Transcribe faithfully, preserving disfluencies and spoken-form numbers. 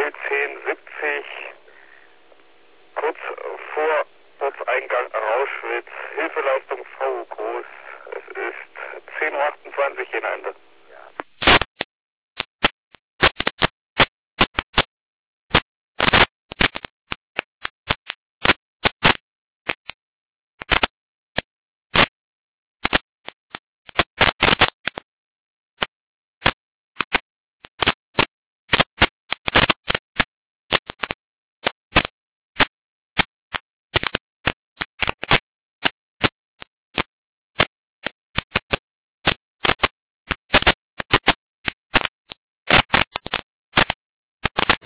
L zehn siebzig, kurz vor Ortseingang Rauschwitz, Hilfeleistung V groß. Es ist zehn Uhr achtundzwanzig in Ende.